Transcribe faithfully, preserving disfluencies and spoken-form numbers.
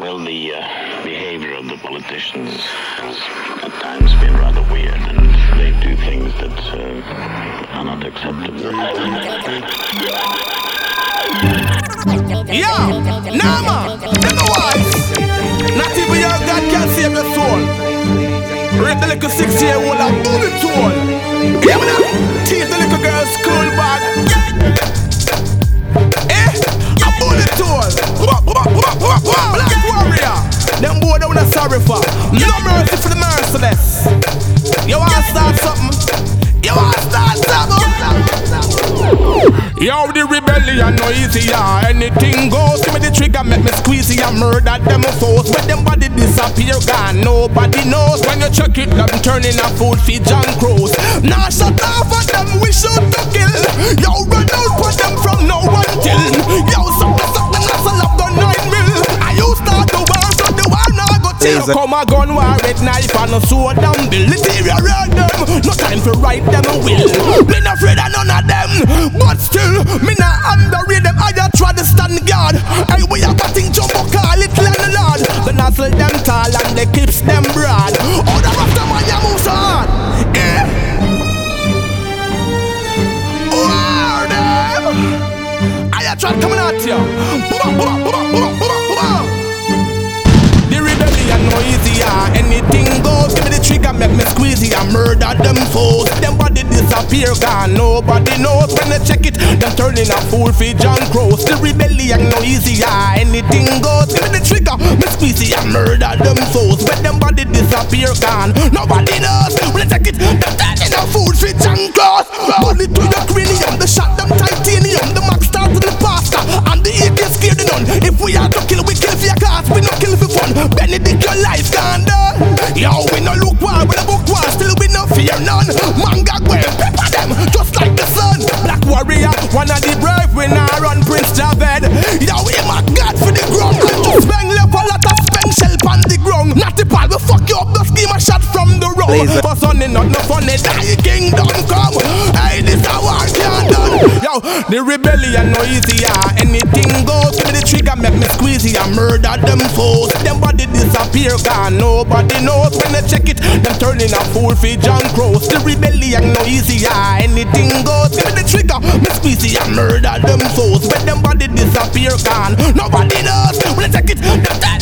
Well, the uh, behavior of the politicians has at times been rather weird, and they do things that uh, are not acceptable. Yeah, nah man, never was. Not even your God can save your soul. Rape the little six-year-old and bullet tool. Hear me now? Tease the little girl's school bag. Eh? A bullet tool. Black warrior. Them boy that we not sorry for. No mercy for the merciless. You wanna start something? You wanna start something? Yo, the rebellion no easy, yeah. Anything goes. Give me the trigger, make me squeeze it and murder them foes. When them body disappear, gone, nobody knows. When you check it, them turning a food feed John Crows. Now shut off at them, we shoot to kill. Yo, run out for them from no one till. Yo, suck the suck the nozzle up the nine mil. I used to the war, so the war now go chill. Come a gun war with knife and a sword and bill. Deteriorate them, no time to write them a will. Be not afraid of none of them, but still, me not underrate them. I just try to stand guard. Hey, we have a thing jumbo call it landlord. The nozzle them tall and the clips them broad. Oh, the rest of man ya move so hard. Eh? War them. I just try coming at you. The rebellion no easy, yeah. Anything goes. Give me the trigger, make me squeeze it and murder them foes. Them body disappear, gone, nobody knows. When they check it, them turning a fool for John Crows. The rebellion no easy, yeah. Anything goes. Give me the trigger, me squeeze it and murder them foes. When them body disappear, gone, nobody knows. When they check it, them turning a fool for John Crows. Bullet to the cranium, the shot them titanium. The max start to the pasta, and the A K scared the none. If we are to kill, we kill for your cause, we no kill for fun. Benedict your life gone done. Yo, we no look war, we no book war, still we no fear none. Manga well, pepper them, just like the sun. Black warrior, one of the brave, we now run Prince Javed. Yo, we my God for the ground. And just bang left a lot of speng shell on the ground. Not the pal, we fuck you up, the scheme a shot from the road. But sonny not no funny, die kingdom come. Hey, this a war can't done. Yo, the rebellion no easy, yeah. Anything goes, give me the trigger, make me squeeze it and murder them foes. Them body disappear, gone, nobody knows. When they check it, them turning a fool for John Crows. The rebellion no easy, yeah. Anything goes, give me the trigger, me squeeze it and murder them foes. When them body disappear, gone, nobody knows. When they check it, them